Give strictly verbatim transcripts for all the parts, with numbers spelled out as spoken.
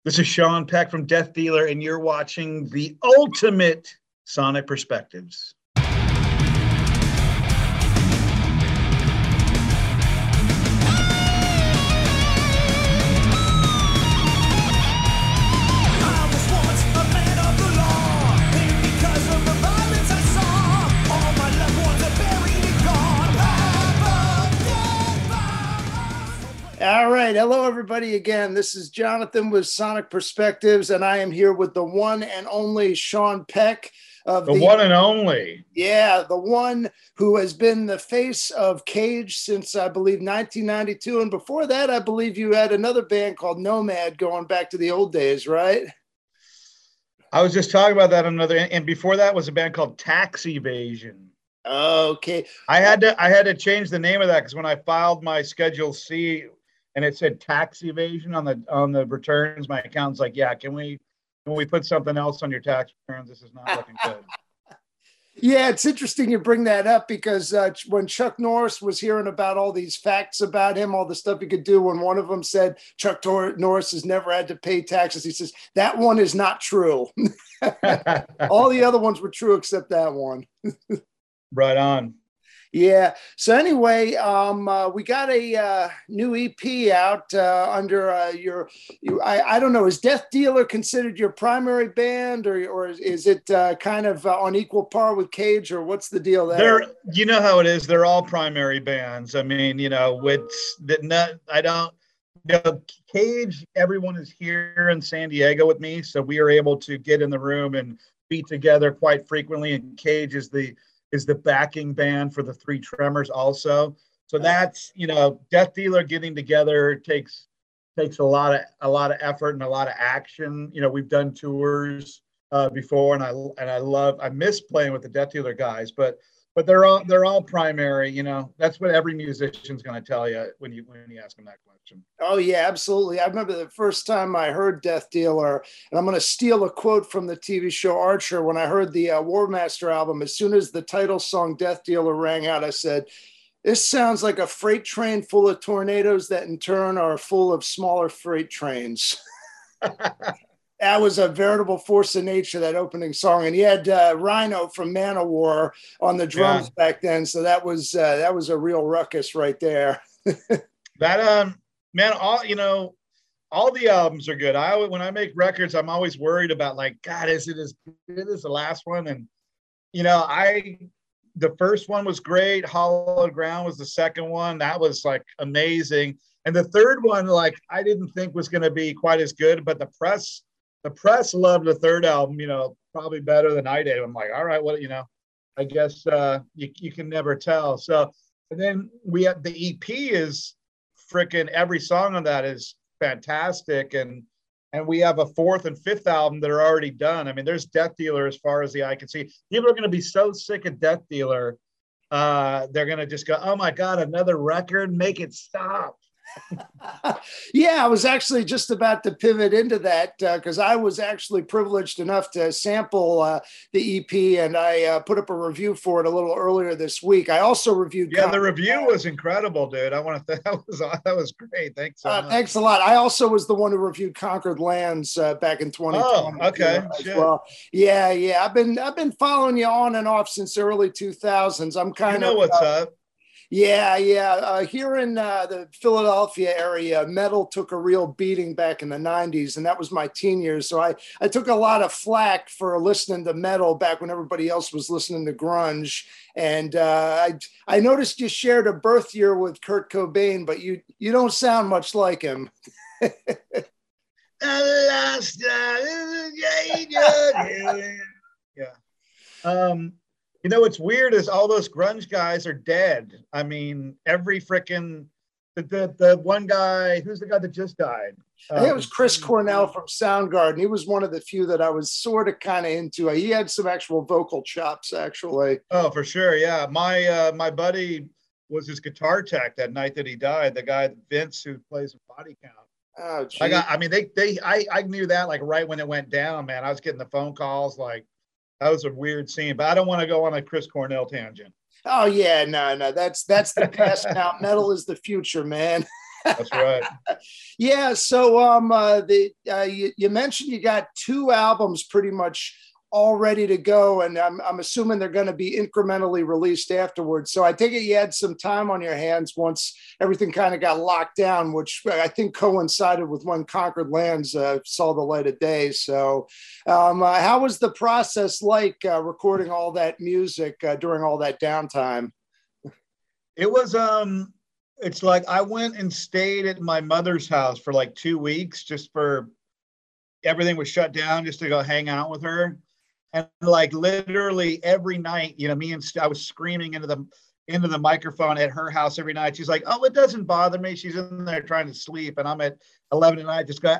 This is Sean Peck from Death Dealer, and you're watching the ultimate Sonic Perspectives. All right. Hello, everybody. Again, this is Jonathan with Sonic Perspectives, and I am here with the one and only Sean Peck of the, the one and only. Yeah, the one who has been the face of Cage since, I believe, nineteen ninety-two. And before that, I believe you had another band called Nomad going back to the old days, right? I was just talking about that another, and before that was a band called Tax Evasion. Okay. I had to I had to change the name of that because when I filed my Schedule C and it said tax evasion on the on the returns, my accountant's like, yeah, can we can we put something else on your tax returns? This is not looking good. Yeah, it's interesting you bring that up because uh, when Chuck Norris was hearing about all these facts about him, all the stuff he could do, when one of them said Chuck Tor- Norris has never had to pay taxes, he says, that one is not true. All the other ones were true except that one. Right on. Yeah. So anyway, um, uh, we got a uh, new E P out uh, under uh, your, you, I, I don't know, is Death Dealer considered your primary band, or or is it uh, kind of uh, on equal par with Cage, or what's the deal there? They're, you know how it is. They're all primary bands. I mean, you know, it's that not, I don't, you know, Cage, everyone is here in San Diego with me. So we are able to get in the room and be together quite frequently. And Cage is the, is the backing band for the Three Tremors also. So that's, you know, Death Dealer getting together takes takes a lot of a lot of effort and a lot of action. You know, we've done tours uh, before, and I and I love I miss playing with the Death Dealer guys, but but they're all they're all primary. You know, that's what every musician's going to tell you when you when you ask them that question. Oh yeah, absolutely. I remember the first time I heard Death Dealer, and I'm going to steal a quote from the T V show Archer. When I heard the uh, War Master album, as soon as the title song Death Dealer rang out, I said, this sounds like a freight train full of tornadoes that in turn are full of smaller freight trains. That was a veritable force of nature, that opening song. And he had uh, Rhino from Manowar on the drums yeah. back then. So that was uh, that was a real ruckus right there. That, um, man, all, you know, all the albums are good. I, when I make records, I'm always worried about, like, God, is it as good as the last one? And, you know, I, the first one was great. Hollow Ground was the second one. That was, like, amazing. And the third one, like, I didn't think was going to be quite as good, but the press, the press loved the third album, you know, probably better than I did. I'm like, all right, well, you know, I guess uh, you, you can never tell. So, and then we have the E P is freaking, every song on that is fantastic. And, and we have a fourth and fifth album that are already done. I mean, there's Death Dealer as far as the eye can see. People are going to be so sick of Death Dealer. Uh, they're going to just go, oh my God, another record, make it stop. Yeah, I was actually just about to pivot into that because uh, I was actually privileged enough to sample uh, the E P, and I uh, put up a review for it a little earlier this week. I also reviewed. Yeah, the review was incredible, dude. I want to. That was that was great. Thanks. So uh, thanks a lot. I also was the one who reviewed Conquered Lands uh, back in twenty twenty. Oh, okay. As well. Yeah, yeah. I've been I've been following you on and off since the early two thousands. I'm kind you know of. What's uh, up? Yeah, yeah. Uh, here in uh, the Philadelphia area, metal took a real beating back in the nineties, and that was my teen years. So I, I took a lot of flack for listening to metal back when everybody else was listening to grunge. And uh, I, I noticed you shared a birth year with Kurt Cobain, but you, you don't sound much like him. Yeah. Um. You know, what's weird is all those grunge guys are dead. I mean, every freaking, the, the, the one guy, who's the guy that just died? I think it was Chris Cornell from Soundgarden. He was one of the few that I was sort of kind of into. He had some actual vocal chops, actually. Oh, for sure. Yeah. My, uh, my buddy was his guitar tech that night that he died. The guy, Vince, who plays Body Count. Oh, geez. I got, I mean, they, they, I, I knew that like right when it went down, man. I was getting the phone calls like, that was a weird scene, but I don't want to go on a Chris Cornell tangent. Oh yeah, no, no, that's that's the past now. Metal is the future, man. That's right. Yeah. So um, uh, the uh, you, you mentioned you got two albums pretty much all ready to go, and I'm I'm assuming they're going to be incrementally released afterwards. So I take it you had some time on your hands once everything kind of got locked down, which I think coincided with when Conquered Lands uh, saw the light of day. So um, uh, how was the process like uh, recording all that music uh, during all that downtime? It was um it's like I went and stayed at my mother's house for like two weeks just for everything was shut down just to go hang out with her. And like literally every night, you know, me and St- I was screaming into the into the microphone at her house every night. She's like, "Oh, it doesn't bother me." She's in there trying to sleep, and I'm at eleven at night, just going,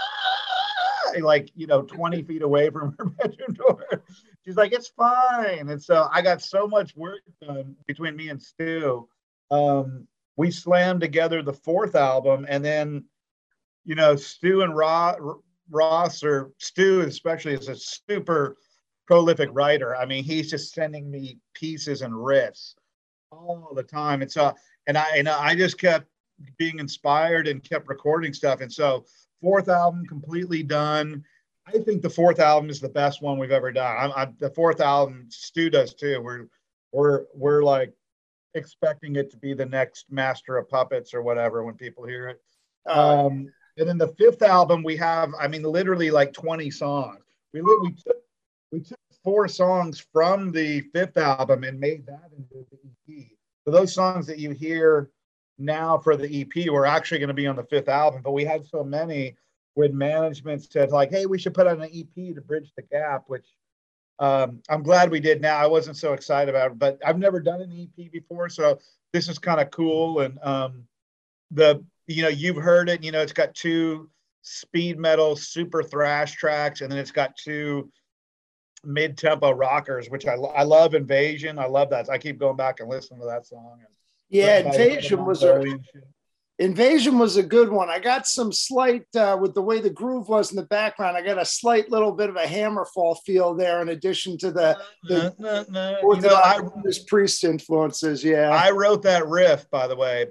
"Ah!" like you know, twenty feet away from her bedroom door. She's like, "It's fine." And so I got so much work done between me and Stu. Um, we slammed together the fourth album, and then you know, Stu and Ross, Ross or Stu especially is a super prolific writer. I mean, he's just sending me pieces and riffs all the time. And so, and I, and I just kept being inspired and kept recording stuff. And so fourth album completely done. I think the fourth album is the best one we've ever done. I'm, I'm the fourth album, Stu does too. We're, we're, we're like expecting it to be the next Master of Puppets or whatever when people hear it. Uh, Um, and then the fifth album, we have, I mean, literally like twenty songs. We we took we took four songs from the fifth album and made that into the E P. So those songs that you hear now for the E P were actually going to be on the fifth album, but we had so many when management said like, "Hey, we should put on an E P to bridge the gap," which um, I'm glad we did. Now I wasn't so excited about it, but I've never done an E P before, so this is kind of cool. And um, the you know you've heard it. You know, it's got two speed metal super thrash tracks, and then it's got two mid-tempo rockers, which I, I love. Invasion, I love that. I keep going back and listening to that song. And yeah, Invasion was a Invasion was a good one. I got some slight uh, with the way the groove was in the background. I got a slight little bit of a Hammerfall feel there, in addition to the, the no, no, no. Orthodox You know, I, Judas Priest influences. Yeah, I wrote that riff, by the way.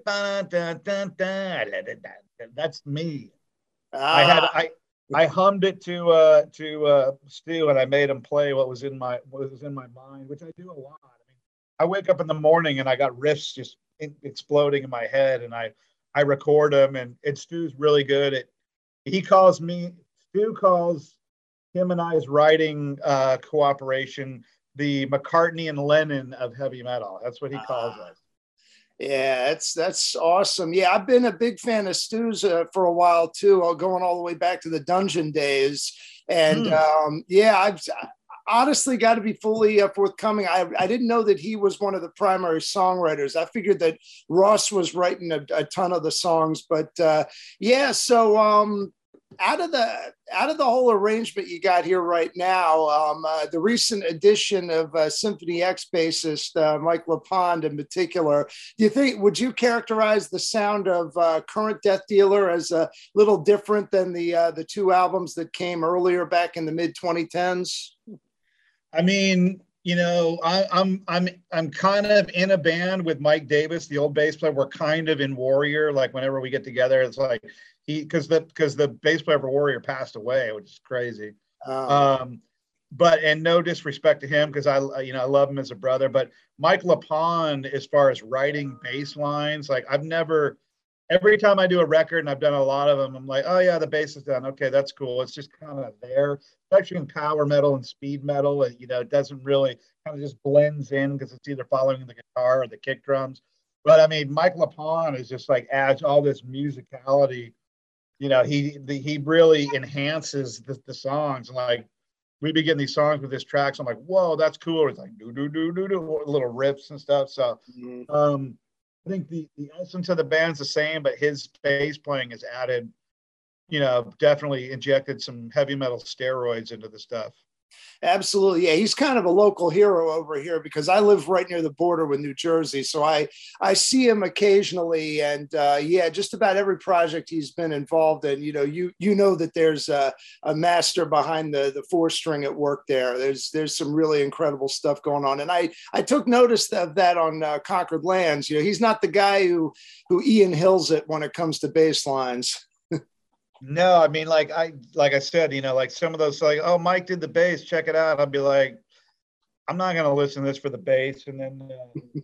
That's me. Ah. I had I I hummed it to uh, to uh, Stu, and I made him play what was in my what was in my mind, which I do a lot. I mean, I wake up in the morning and I got riffs just in, exploding in my head, and I I record them, and, and Stu's really good at. He calls me. Stu calls him and I's writing uh, cooperation the McCartney and Lennon of heavy metal. That's what he calls us. Yeah, that's that's awesome. Yeah, I've been a big fan of Stu's uh, for a while too, going all the way back to the Dungeon days. And mm. um, yeah, I've honestly got to be fully uh, forthcoming. I, I didn't know that he was one of the primary songwriters. I figured that Ross was writing a, a ton of the songs, but uh, yeah. So um, out of the out of the whole arrangement you got here right now, um, uh, the recent addition of uh, Symphony X bassist uh, Mike LePond in particular, do you think, would you characterize the sound of uh, current Death Dealer as a little different than the uh, the two albums that came earlier back in the mid twenty tens? I mean, you know, I, I'm I'm I'm kind of in a band with Mike Davis, the old bass player. We're kind of in Warrior. Like whenever we get together, it's like he because the because the bass player for Warrior passed away, which is crazy. Oh. Um, but and no disrespect to him because I you know I love him as a brother. But Mike LePond, as far as writing bass lines, like I've never. Every time I do a record, and I've done a lot of them, I'm like, oh yeah, the bass is done. Okay, that's cool. It's just kind of there, especially in power metal and speed metal. It, you know, it doesn't really kind of just blends in because it's either following the guitar or the kick drums. But I mean, Mike LePond is just like adds all this musicality. You know, he the, he really enhances the, the songs. Like we be getting these songs with this tracks. I'm like, whoa, that's cool. It's like do do do do do little riffs and stuff. So. Mm-hmm. um I think the, the essence of the band's the same, but his bass playing has added, you know, definitely injected some heavy metal steroids into the stuff. Absolutely. Yeah, he's kind of a local hero over here because I live right near the border with New Jersey. So I I see him occasionally, and uh, yeah, just about every project he's been involved in. You know, you you know that there's a, a master behind the the four string at work there. There's there's some really incredible stuff going on, and I I took notice of that on uh, Conquered Lands. You know, he's not the guy who who Ian Hills it when it comes to bass lines. No, I mean, like I like I said, you know, like some of those, like, oh, Mike did the bass, check it out. I'll be like, I'm not gonna listen to this for the bass, and then uh,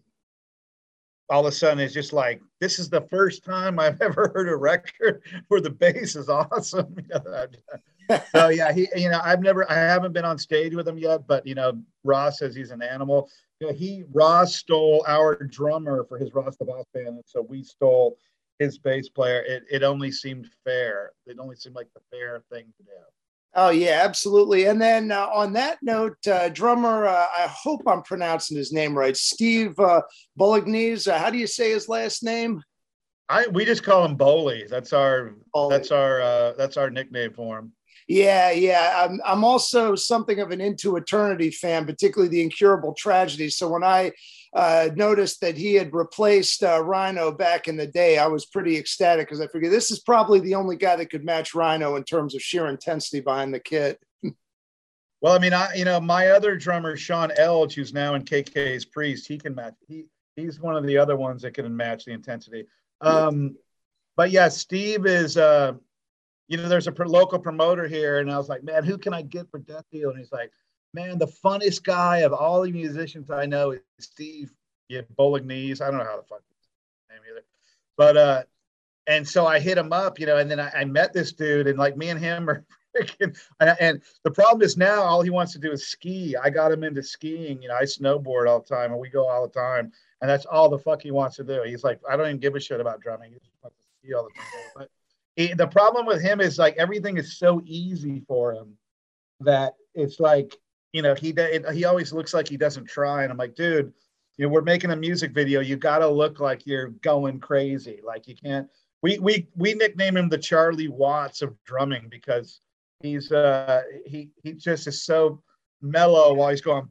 all of a sudden it's just like, this is the first time I've ever heard a record where the bass is awesome. You know, so yeah, he, you know, I've never, I haven't been on stage with him yet, but you know, Ross says he's an animal. You know, he Ross stole our drummer for his Ross the Boss band, and so we stole his bass player. It, it only seemed fair. It only seemed like the fair thing to do. Oh yeah, absolutely. And then uh, on that note, uh, drummer, uh, I hope I'm pronouncing his name right, Steve uh, Bolognese. Uh, how do you say his last name? I we just call him Bowley. That's our Bowley. that's our uh, that's our nickname for him. Yeah, yeah. I'm, I'm also something of an Into Eternity fan, particularly the Incurable Tragedy. So when I uh, noticed that he had replaced uh, Rhino back in the day, I was pretty ecstatic because I figured this is probably the only guy that could match Rhino in terms of sheer intensity behind the kit. Well, I mean, I you know, my other drummer, Sean Elge, who's now in K K's Priest, he can match. He he's one of the other ones that can match the intensity. Um, but yeah, Steve is. Uh, You know, there's a pro- local promoter here, and I was like, man, who can I get for Death Deal? And he's like, man, the funnest guy of all the musicians I know is Steve yeah, Bolognese. I don't know how the fuck his name either. But, uh, and so I hit him up, you know, and then I, I met this dude, and like me and him are freaking, and, and the problem is now all he wants to do is ski. I got him into skiing. You know, I snowboard all the time, and we go all the time, and that's all the fuck he wants to do. He's like, I don't even give a shit about drumming. He just wants to ski all the time. But he, the problem with him is like everything is so easy for him that it's like, you know, he it, he always looks like he doesn't try. And I'm like, dude, you know, we're making a music video. You got to look like you're going crazy. Like you can't, we, we, we nickname him the Charlie Watts of drumming because he's, uh, he, he just is so mellow while he's going,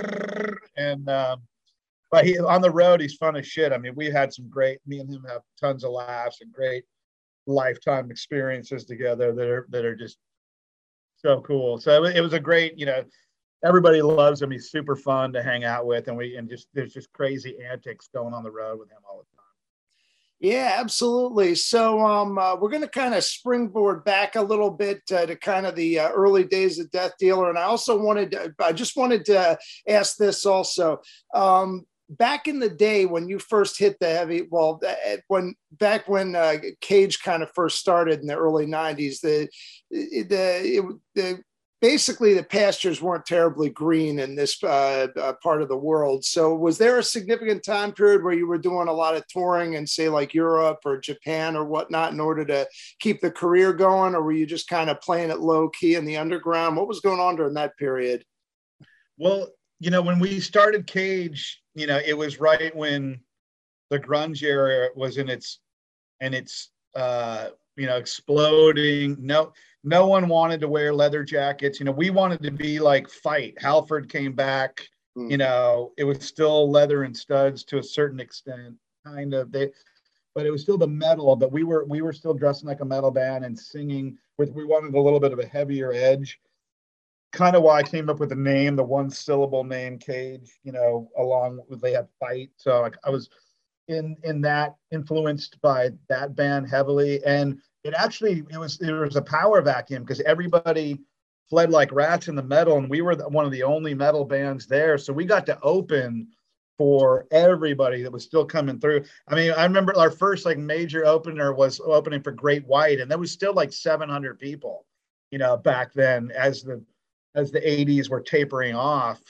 and, um, but he, on the road, he's fun as shit. I mean, we had some great, me and him have tons of laughs and great lifetime experiences together that are that are just so cool. So it was a great, you know, everybody loves him. He's super fun to hang out with, and we and just there's just crazy antics going on the road with him all the time. Yeah, absolutely. So um, uh, we're going to kind of springboard back a little bit uh, to kind of the uh, early days of Death Dealer, and I also wanted, to, I just wanted to ask this also. Um, Back in the day when you first hit the heavy, well, when back when uh, Cage kind of first started in the early nineties, the the, it, the basically the pastures weren't terribly green in this uh, uh, part of the world. So was there a significant time period where you were doing a lot of touring in, say, like Europe or Japan or whatnot in order to keep the career going, or were you just kind of playing it low key in the underground? What was going on during that period? Well, you know, when we started Cage, you know, it was right when the grunge era was in its, and it's, uh, you know, exploding. No, no one wanted to wear leather jackets. You know, we wanted to be like Fight. Halford came back, mm. you know, it was still leather and studs to a certain extent, kind of. They, but it was still the metal, but we were, we were still dressing like a metal band and singing with, we wanted a little bit of a heavier edge. Kind of why I came up with the name, the one syllable name Cage, you know, along with they had Fight. So like, I was in in that influenced by that band heavily. And it actually, it was, it was a power vacuum because everybody fled like rats in the metal. And we were one of the only metal bands there. So we got to open for everybody that was still coming through. I mean, I remember our first like major opener was opening for Great White. And there was still like seven hundred people, you know, back then as the, as the eighties were tapering off.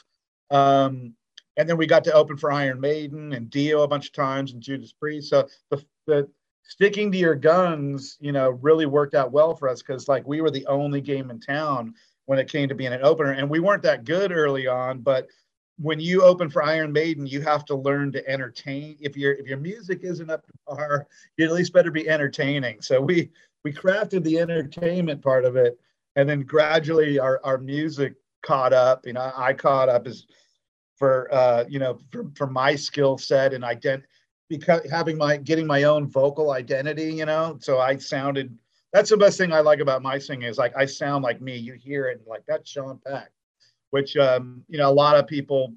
Um, and then we got to open for Iron Maiden and Dio a bunch of times and Judas Priest. So the, the sticking to your guns, you know, really worked out well for us because like we were the only game in town when it came to being an opener. And we weren't that good early on, but when you open for Iron Maiden, you have to learn to entertain. If your if your music isn't up to par, you at least better be entertaining. So we we crafted the entertainment part of it. And then gradually our, our music caught up. You know, I caught up as for uh, you know for, for my skill set and ident because having my getting my own vocal identity. You know, so I sounded. That's the best thing I like about my singing is like I sound like me. You hear it and like that's Sean Peck, which um, you know a lot of people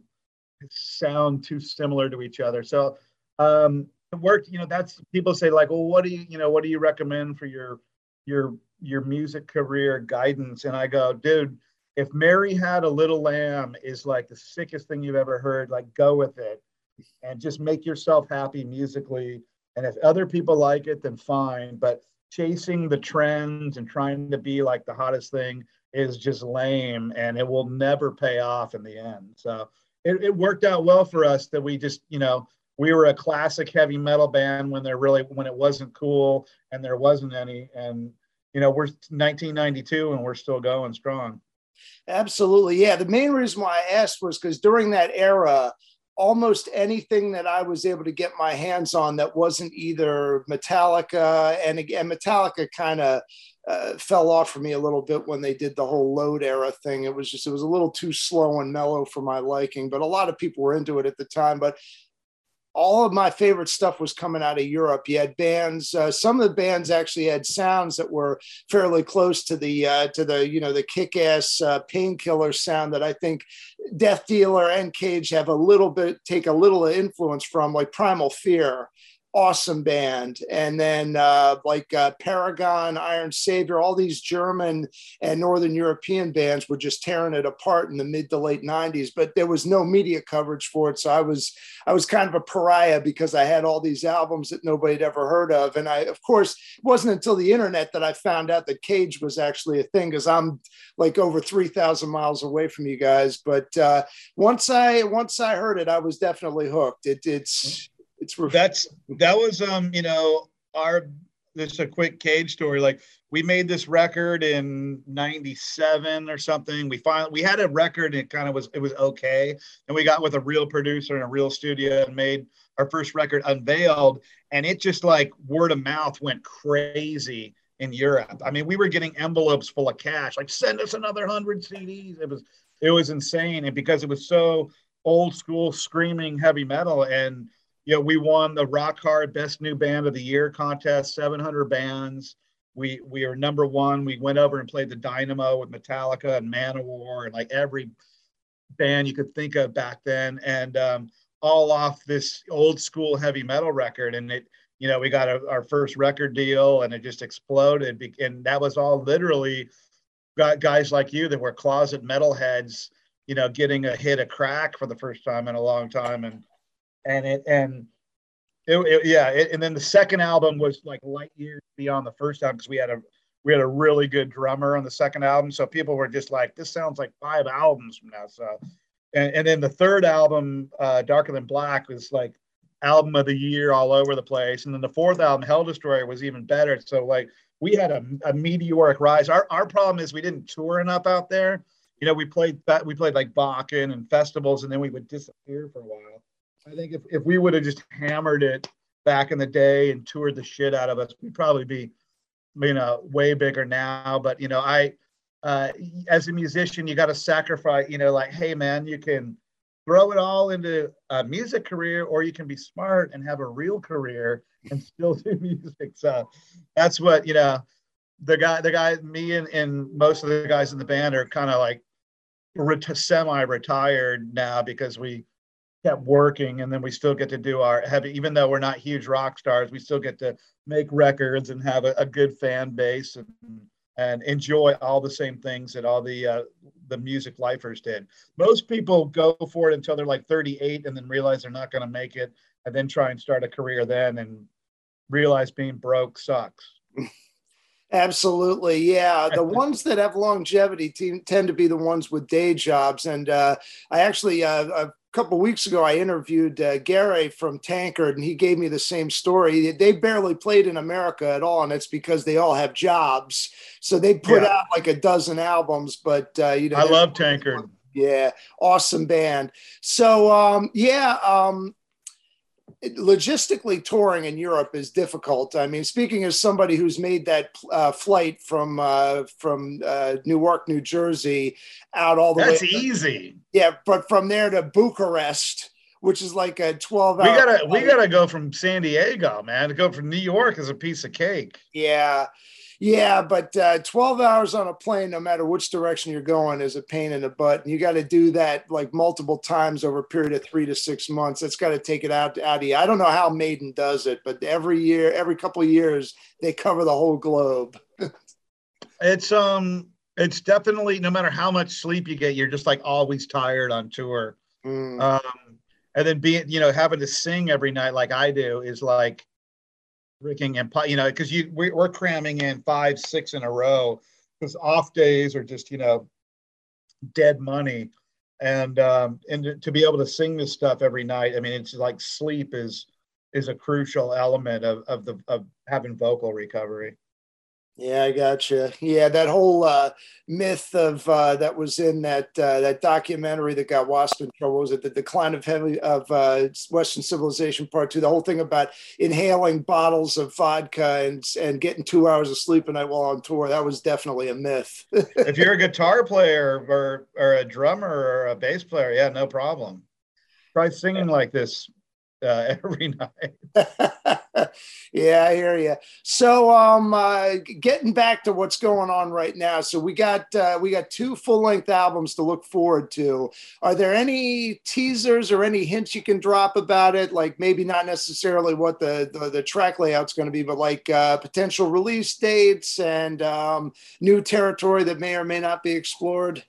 sound too similar to each other. So um, it worked. You know, that's people say like, well, what do you you know what do you recommend for your your your music career guidance? And I go, dude, if Mary Had a Little Lamb is like the sickest thing you've ever heard, like go with it and just make yourself happy musically. And if other people like it, then fine. But chasing the trends and trying to be like the hottest thing is just lame and it will never pay off in the end. So it, it worked out well for us that we just, you know, we were a classic heavy metal band when there really, when it wasn't cool and there wasn't any. And, you know, we're nineteen ninety-two and we're still going strong. Absolutely. Yeah. The main reason why I asked was because during that era, almost anything that I was able to get my hands on that wasn't either Metallica, and again, Metallica kind of uh, fell off for me a little bit when they did the whole Load era thing. It was just, it was a little too slow and mellow for my liking, but a lot of people were into it at the time. But all of my favorite stuff was coming out of Europe. You had bands, uh, some of the bands actually had sounds that were fairly close to the, uh, to the, you know, the kick-ass uh, Painkiller sound that I think Death Dealer and Cage have a little bit, take a little influence from, like Primal Fear. Awesome band. And then uh, like uh, Paragon, Iron Savior, all these German and Northern European bands were just tearing it apart in the mid to late nineties, but there was no media coverage for it. So I was, I was kind of a pariah because I had all these albums that nobody had ever heard of. And I, of course, it wasn't until the internet that I found out that Cage was actually a thing, because I'm like over three thousand miles away from you guys. But uh, once I, once I heard it, I was definitely hooked. It, it's, It's ref- that's that was um you know our this is a quick Cage story. Like we made this record in ninety-seven or something. We finally we had a record and it kind of was it was okay, and we got with a real producer in a real studio and made our first record, Unveiled, and it just like word of mouth went crazy in Europe. I mean, we were getting envelopes full of cash, like send us another hundred C Ds. It was it was insane, and because it was so old school screaming heavy metal. And you know, we won the Rock Hard Best New Band of the Year contest, seven hundred bands. We we are number one. We went over and played the Dynamo with Metallica and Manowar and like every band you could think of back then. And um, all off this old school heavy metal record. And it, you know, we got a, our first record deal and it just exploded. And that was all literally got guys like you that were closet metalheads, you know, getting a hit of crack for the first time in a long time. And And it and it, it yeah, it, and then the second album was like light years beyond the first album because we had a we had a really good drummer on the second album. So people were just like, this sounds like five albums from now. So, and, and then the third album, uh, Darker Than Black, was like album of the year all over the place. And then the fourth album, Hell Destroyer, was even better. So like we had a, a meteoric rise. Our our problem is we didn't tour enough out there. You know, we played we played like Bakken and festivals, and then we would disappear for a while. I think if, if we would have just hammered it back in the day and toured the shit out of us, we'd probably be, you know, way bigger now. But, you know, I, uh, as a musician, you got to sacrifice, you know, like, hey, man, you can throw it all into a music career, or you can be smart and have a real career and still do music. So that's what, you know, the guy, the guy, me and, and most of the guys in the band are kind of like ret- semi-retired now because we kept working, and then we still get to do our heavy, even though we're not huge rock stars, we still get to make records and have a, a good fan base and, and enjoy all the same things that all the uh, the music lifers did. Most people go for it until they're like thirty-eight and then realize they're not going to make it, and then try and start a career then and realize being broke sucks. Absolutely. Yeah. The ones that have longevity te- tend to be the ones with day jobs. And uh, I actually, uh, a couple of weeks ago, I interviewed uh, Gary from Tankard, and he gave me the same story. They barely played in America at all, and it's because they all have jobs. So they put yeah. out like a dozen albums, but, uh, you know. I love Tankard. Yeah. Awesome band. So, um, yeah. Um, logistically touring in Europe is difficult. I mean, speaking as somebody who's made that uh, flight from uh, from uh, Newark, New Jersey, out all the That's way. That's easy. Yeah, but from there to Bucharest, which is like a twelve hour. We gotta flight. we gotta go from San Diego, man. To go from New York is a piece of cake. Yeah. Yeah, but uh, twelve hours on a plane, no matter which direction you're going, is a pain in the butt. And you got to do that like multiple times over a period of three to six months. It's got to take it out, out of you. I don't know how Maiden does it, but every year, every couple of years, they cover the whole globe. It's um, it's definitely, no matter how much sleep you get, you're just like always tired on tour. Mm. Um, and then being, you know, having to sing every night like I do is like, freaking and you know, because you we, we're cramming in five six in a row, because off days are just, you know, dead money, and um and to be able to sing this stuff every night, I mean, it's like sleep is is a crucial element of of the of having vocal recovery. Yeah, I gotcha. Yeah, that whole uh, myth of uh, that was in that uh, that documentary that got Wasp in trouble. Was it The Decline of Heavy of uh, Western Civilization Part Two? The whole thing about inhaling bottles of vodka and and getting two hours of sleep a night while on tour. That was definitely a myth. If you're a guitar player or or a drummer or a bass player, yeah, no problem. Try singing like this uh, every night. Yeah, I hear you. So, um, uh, getting back to what's going on right now. So we got uh, we got two full length albums to look forward to. Are there any teasers or any hints you can drop about it? Like maybe not necessarily what the the, the track layout's going to be, but like uh, potential release dates and um, new territory that may or may not be explored.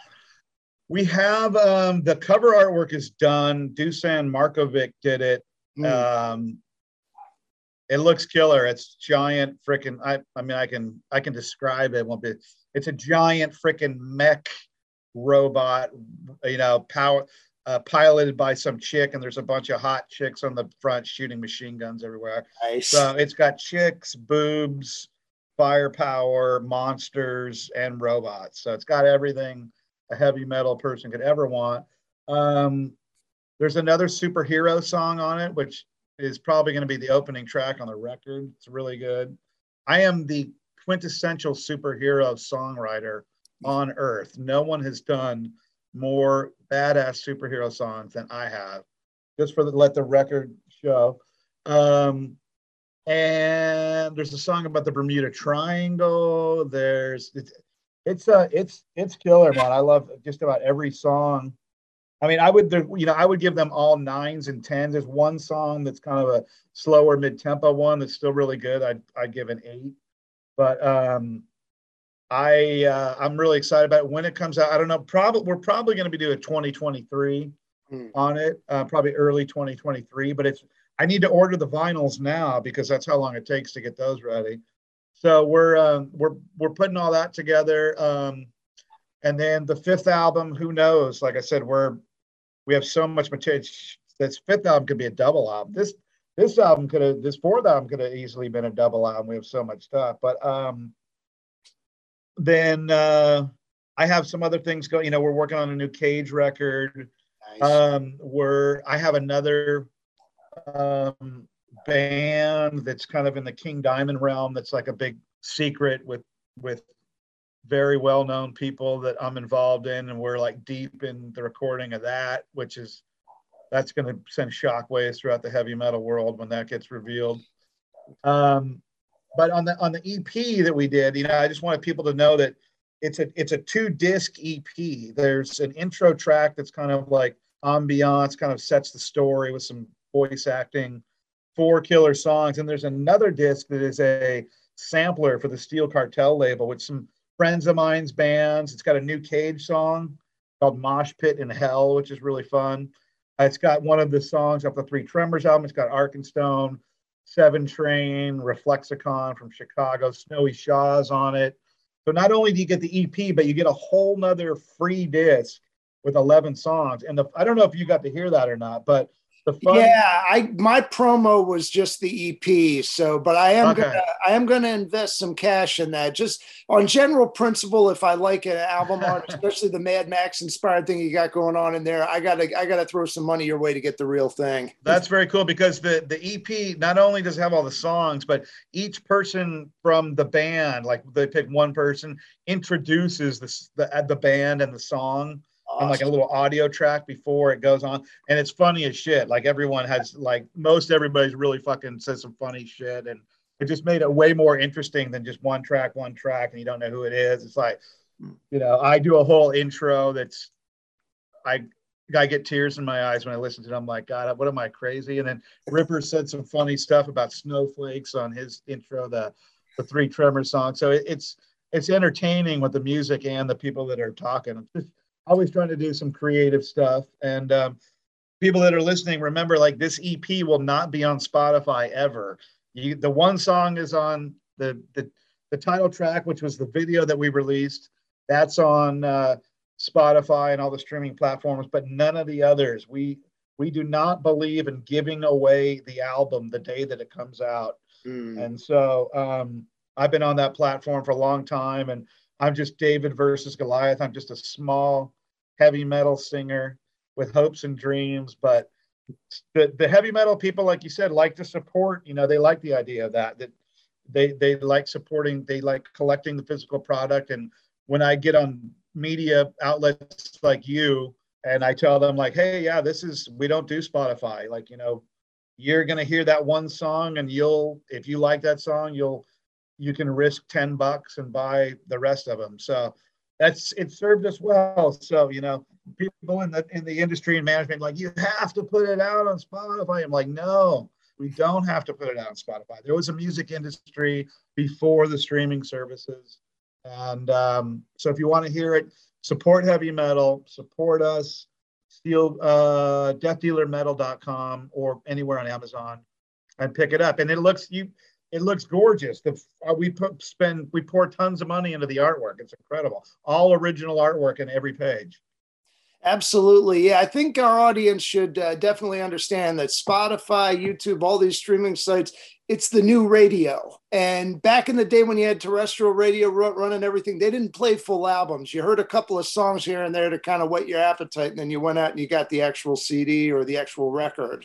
We have um, the cover artwork is done. Dusan Markovic did it. Mm. Um, It looks killer. It's giant freaking. I I mean, I can I can describe it. Won't be. It's a giant freaking mech robot. You know, power uh, piloted by some chick, and there's a bunch of hot chicks on the front shooting machine guns everywhere. Nice. So it's got chicks, boobs, firepower, monsters, and robots. So it's got everything a heavy metal person could ever want. Um, there's another superhero song on it, which is probably going to be the opening track on the record. It's really good. I am the quintessential superhero songwriter on earth. No one has done more badass superhero songs than I have, just for the, let the record show. Um, and there's a song about the Bermuda Triangle. There's, it's, it's, uh, it's, it's killer, man. I love just about every song. I mean, I would, you know, I would give them all nines and tens. There's one song that's kind of a slower mid-tempo one that's still really good. I'd, I'd give an eight. But um, I, uh, I'm really excited about it when it comes out. I don't know. Probably we're probably going to be doing twenty twenty-three mm. on it, uh, probably early twenty twenty-three. But it's I need to order the vinyls now because that's how long it takes to get those ready. So we're um, we're we're putting all that together. Um, and then the fifth album, who knows? Like I said, we're We have so much material. This fifth album could be a double album. This this album could have, this fourth album could have easily been a double album. We have so much stuff. But um, then uh, I have some other things going. You know, we're working on a new Cage record. Nice. Um, we're I have another um, band that's kind of in the King Diamond realm. That's like a big secret with with. very well-known people that I'm involved in, and we're like deep in the recording of that, which is that's going to send shockwaves throughout the heavy metal world when that gets revealed. Um, but on the on the E P that we did, you know, I just wanted people to know that it's a it's a two disc E P. There's an intro track that's kind of like ambiance, kind of sets the story with some voice acting, four killer songs, and there's another disc that is a sampler for the Steel Cartel label, which some friends of mine's bands. It's got a new Cage song called Mosh Pit in Hell, which is really fun. Uh, it's got one of the songs off the Three Tremors album. It's got Arkenstone, Seven Train, Reflexicon from Chicago, Snowy Shaw's on it. So not only do you get the E P, but you get a whole nother free disc with eleven songs. And the, I don't know if you got to hear that or not, but The fun. Yeah, I my promo was just the E P. So, but I am Okay. gonna I am gonna invest some cash in that. Just on general principle, if I like an album art, especially the Mad Max inspired thing you got going on in there, I gotta I gotta throw some money your way to get the real thing. That's very cool because the the E P not only does it have all the songs, but each person from the band, like they pick one person, introduces the the, the band and the song on like a Awesome. little audio track before it goes on, and it's funny as shit. Like everyone has, like most everybody's really fucking says some funny shit, and it just made it way more interesting than just one track, one track, and you don't know who it is. It's like, you know, I do a whole intro that's I I get tears in my eyes when I listen to it. I'm like, God, what am I crazy? And then Ripper said some funny stuff about snowflakes on his intro, the the Three Tremors song. So it, it's it's entertaining with the music and the people that are talking. I'm just always trying to do some creative stuff. And um, people that are listening, remember, like this E P will not be on Spotify ever. You, the one song is on the the the title track, which was the video that we released. That's on uh, Spotify and all the streaming platforms, but none of the others. We we do not believe in giving away the album the day that it comes out. Mm. And so um, I've been on that platform for a long time, and I'm just David versus Goliath. I'm just a small heavy metal singer with hopes and dreams, but the, the heavy metal people, like you said, like to support, you know, they like the idea of that, that they, they like supporting, they like collecting the physical product. And when I get on media outlets like you and I tell them like, hey, yeah, this is, we don't do Spotify. Like, you know, you're going to hear that one song and you'll, if you like that song, you'll, you can risk ten bucks and buy the rest of them. So that's, it served us well. So, you know, people in the, in the industry and management, like, you have to put it out on Spotify. I'm like, no, we don't have to put it out on Spotify. There was a music industry before the streaming services. And um, so if you want to hear it, support heavy metal, support us, steal uh, death dealer metal dot com or anywhere on Amazon and pick it up. And it looks, you, it looks gorgeous. The, uh, we put, spend, we pour tons of money into the artwork. It's incredible. All original artwork in every page. Absolutely. Yeah, I think our audience should uh, definitely understand that Spotify, YouTube, all these streaming sites, it's the new radio. And back in the day when you had terrestrial radio running everything, they didn't play full albums. You heard a couple of songs here and there to kind of whet your appetite, and then you went out and you got the actual C D or the actual record.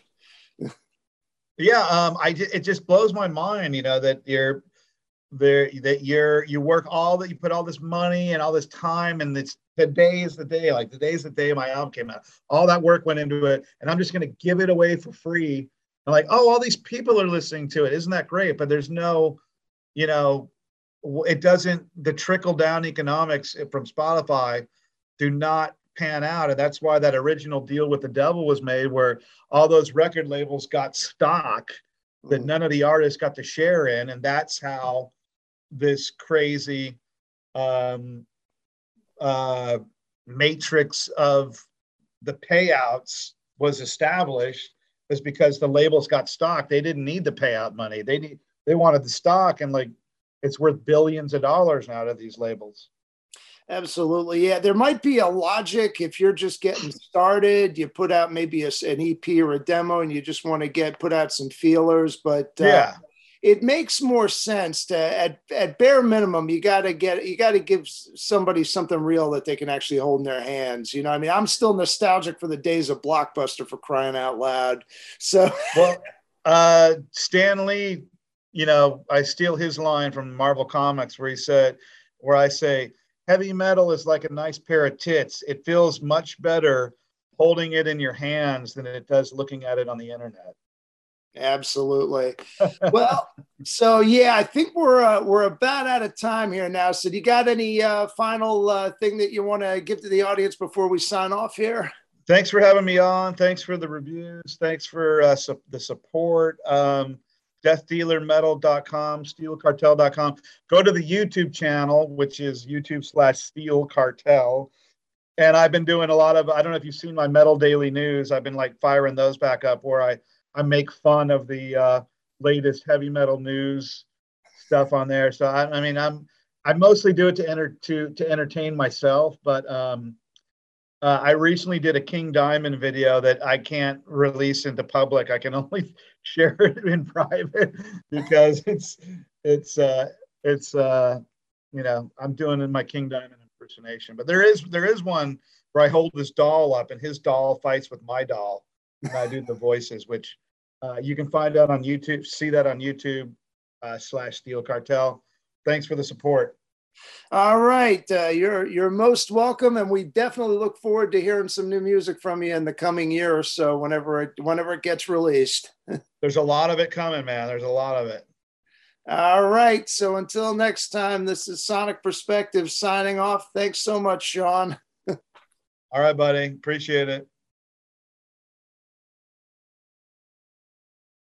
Yeah, um, I it just blows my mind, you know, that you're there, that you're you work all that you put all this money and all this time, and it's today is the day, like today's the day my album came out. All that work went into it, and I'm just going to give it away for free. I'm like, oh, all these people are listening to it. Isn't that great? But there's no, you know, it doesn't. The trickle down economics from Spotify do not pan out, and that's why that original deal with the devil was made, where all those record labels got stock that none of the artists got to share in, and that's how this crazy um, uh, matrix of the payouts was established. Is because the labels got stock. They didn't need the payout money. They need they wanted the stock, and like it's worth billions of dollars now to these labels. Absolutely. Yeah. There might be a logic if you're just getting started, you put out maybe a, an E P or a demo and you just want to get, put out some feelers, but uh, yeah, it makes more sense to, at, at bare minimum, you got to get, you got to give somebody something real that they can actually hold in their hands. You know, I mean, I'm still nostalgic for the days of Blockbuster, for crying out loud. So, well, uh, Stan Lee, you know, I steal his line from Marvel Comics where he said, where I say, heavy metal is like a nice pair of tits. It feels much better holding it in your hands than it does looking at it on the internet. Absolutely. Well, so yeah, I think we're uh, we're about out of time here now. So, do you got any uh, final uh, thing that you want to give to the audience before we sign off here? Thanks for having me on. Thanks for the reviews. Thanks for uh, su- the support. Um, death dealer metal dot com, steel cartel dot com. Go to the YouTube channel, which is YouTube slash Steel Cartel. And I've been doing a lot of, I don't know if you've seen my Metal Daily News. I've been like firing those back up where I, I make fun of the uh, latest heavy metal news stuff on there. So, I, I mean, I'm, I mostly do it to enter to, to entertain myself, but um, Uh, I recently did a King Diamond video that I can't release into public. I can only share it in private because it's it's uh, it's uh, you know, I'm doing in my King Diamond impersonation. But there is there is one where I hold this doll up and his doll fights with my doll, and I do the voices, which uh, you can find out on YouTube. See that on YouTube uh, slash Steel Cartel. Thanks for the support. All right, uh, you're you're most welcome, and we definitely look forward to hearing some new music from you in the coming year or so. Whenever it whenever it gets released. There's a lot of it coming, man. There's a lot of it. All right. So until next time, this is Sonic Perspective signing off. Thanks so much, Sean. All right, buddy. Appreciate it.